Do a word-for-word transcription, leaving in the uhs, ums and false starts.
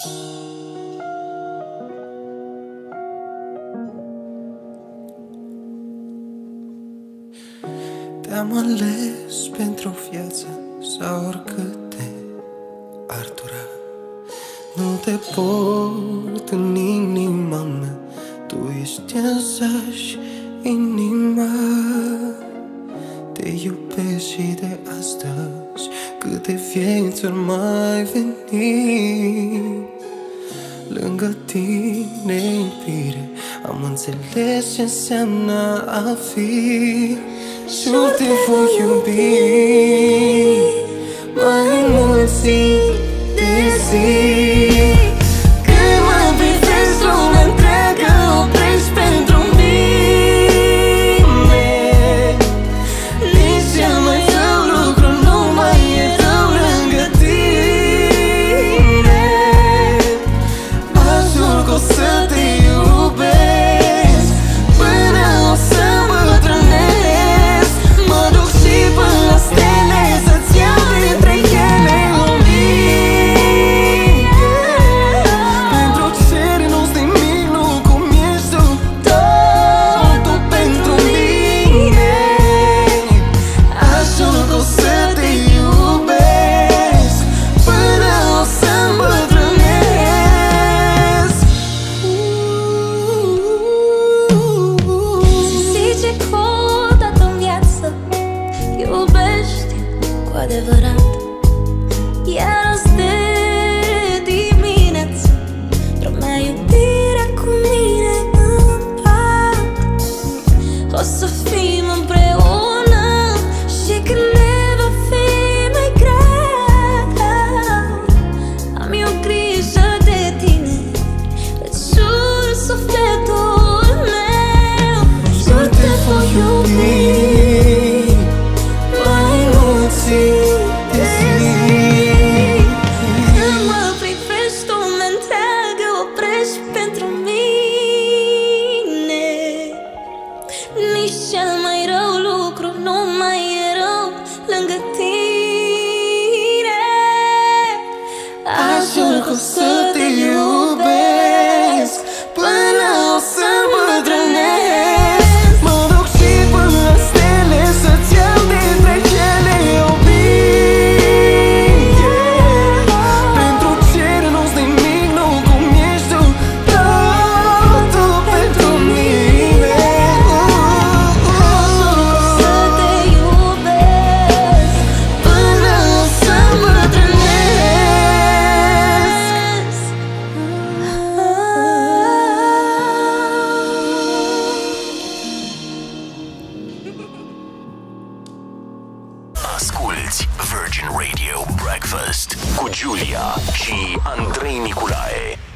Te-am ales pentru viață sau oricât te ar dura. Nu te port în inima mea, tu ești însăși inima. Te iubesc și de astăzi, câte vieți ori mai veni. Lângă tine, iubire, am înțeles ce înseamnă a fi. Și te voi iubi mai mult zi de zi. Când mă privești, lumea întreagă oprești pentru mine. Nici cel mai rău lucru nu mai e rău lângă tine. Aș jur că o să te iubesc până o să îmbătrânesc. Mă duc și până la stele să-ți iau dintre ele o mie. Pentru cere nu-ți nimic, nu cum ești tu, totul pentru mine. Aș jur că o să te iubesc până o să îmbătrânesc. Se zice că odată în viață iubești cu adevărat, iar azi de dimineață dormea iubirea cu mine în pat. O să fim împreună și când ne va fi mai greu, am eu grijă de tine, îți jur sufletul meu. Jur te voi iubi mai mult zi de zi. Când mă privești, lumea întreagă oprești pentru mine. Nici cel mai rău lucru nu mai e rău lângă tine. Aș jur că o să te iubesc până o să îmbătrânesc. Mă duc și până la stele să-ți iau dintre ele o mie. Pentru cere nu-ți nimic, nu cum ești tu, totul pentru mine. Să te iubesc Până o să îmbătrânesc. Asculți Virgin Radio Breakfast cu Giulia și Andrei Niculae.